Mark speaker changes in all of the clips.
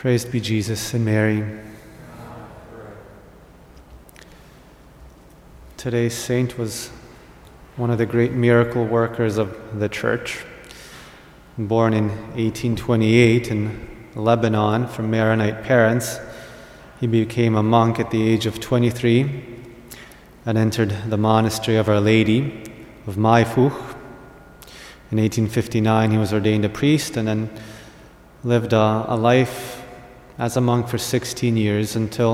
Speaker 1: Praised be Jesus and Mary. Today's saint was one of the great miracle workers of the Church. Born in 1828 in Lebanon from Maronite parents, he became a monk at the age of 23 and entered the monastery of Our Lady of Maifuch. In 1859 he was ordained a priest and then lived a life as a monk for 16 years until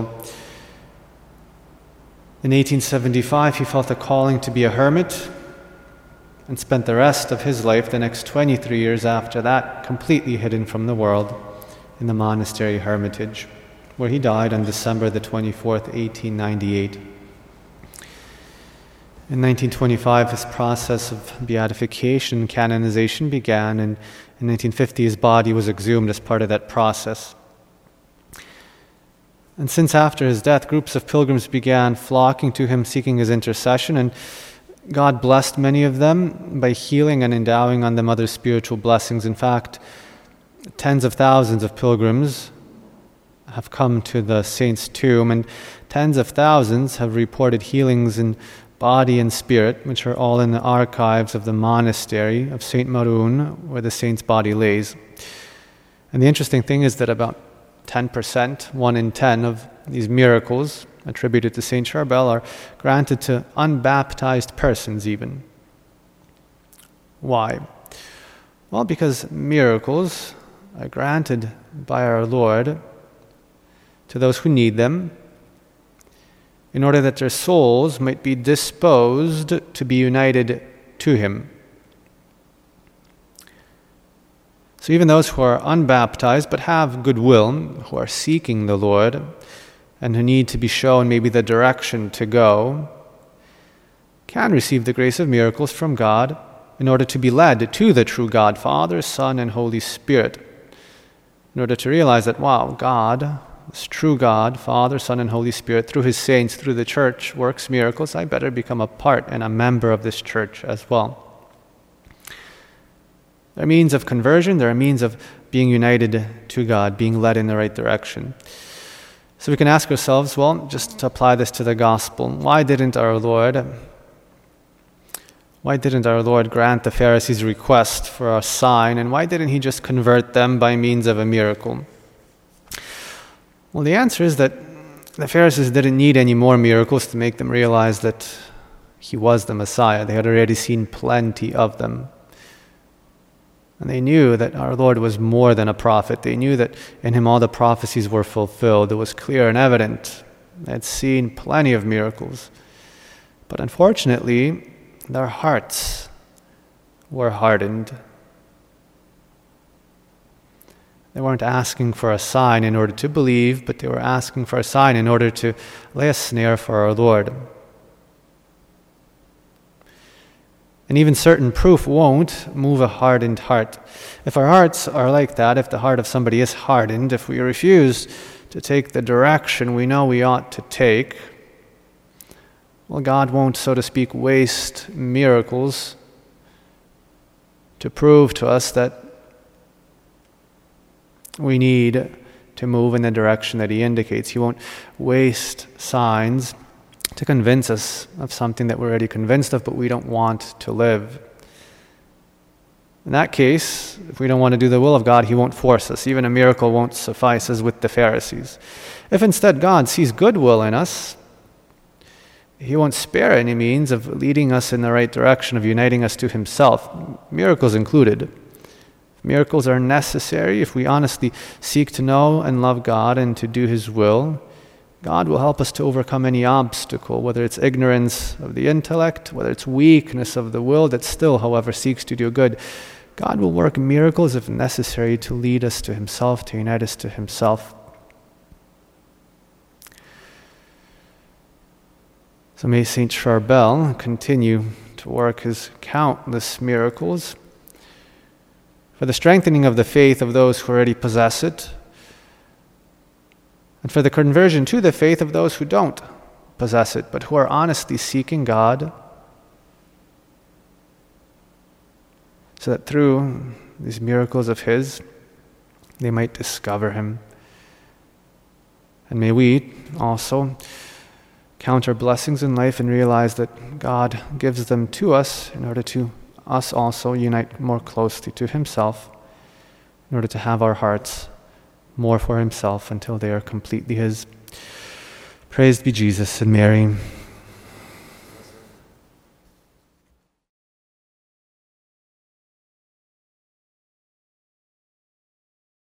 Speaker 1: in 1875 he felt a calling to be a hermit and spent the rest of his life, the next 23 years after that, completely hidden from the world in the monastery hermitage, where he died on December the 24th, 1898. In 1925, his process of beatification and canonization began, and in 1950 his body was exhumed as part of that process. And since after his death, groups of pilgrims began flocking to him, seeking his intercession, and God blessed many of them by healing and endowing on them other spiritual blessings. In fact, tens of thousands of pilgrims have come to the saint's tomb, and tens of thousands have reported healings in body and spirit, which are all in the archives of the monastery of St. Maroun, where the saint's body lays. And the interesting thing is that about 10%, 1 in 10 of these miracles attributed to Saint Charbel are granted to unbaptized persons even. Why? Well, because miracles are granted by our Lord to those who need them in order that their souls might be disposed to be united to Him. So even those who are unbaptized but have goodwill, who are seeking the Lord, and who need to be shown maybe the direction to go, can receive the grace of miracles from God in order to be led to the true God, Father, Son, and Holy Spirit, in order to realize that, wow, God, this true God, Father, Son, and Holy Spirit, through His saints, through the Church, works miracles. I better become a part and a member of this Church as well. There are means of conversion, there are means of being united to God, being led in the right direction. So we can ask ourselves, well, just to apply this to the gospel, why didn't our Lord grant the Pharisees' request for a sign, and why didn't He just convert them by means of a miracle? Well, the answer is that the Pharisees didn't need any more miracles to make them realize that He was the Messiah. They had already seen plenty of them. And they knew that our Lord was more than a prophet. They knew that in Him all the prophecies were fulfilled. It was clear and evident. They had seen plenty of miracles. But unfortunately, their hearts were hardened. They weren't asking for a sign in order to believe, but they were asking for a sign in order to lay a snare for our Lord. And even certain proof won't move a hardened heart. If our hearts are like that, if the heart of somebody is hardened, if we refuse to take the direction we know we ought to take, well, God won't, so to speak, waste miracles to prove to us that we need to move in the direction that He indicates. He won't waste signs to convince us of something that we're already convinced of, but we don't want to live. In that case, if we don't want to do the will of God, He won't force us. Even a miracle won't suffice, as with the Pharisees. If instead God sees goodwill in us, He won't spare any means of leading us in the right direction, of uniting us to Himself, miracles included. Miracles are necessary if we honestly seek to know and love God and to do His will. God will help us to overcome any obstacle, whether it's ignorance of the intellect, whether it's weakness of the will that still, however, seeks to do good. God will work miracles if necessary to lead us to Himself, to unite us to Himself. So may Saint Charbel continue to work his countless miracles for the strengthening of the faith of those who already possess it, and for the conversion to the faith of those who don't possess it, but who are honestly seeking God, so that through these miracles of His, they might discover Him And may we also count our blessings in life and realize that God gives them to us in order to us also unite more closely to Himself, in order to have our hearts more for Himself until they are completely His. Praised be Jesus and Mary.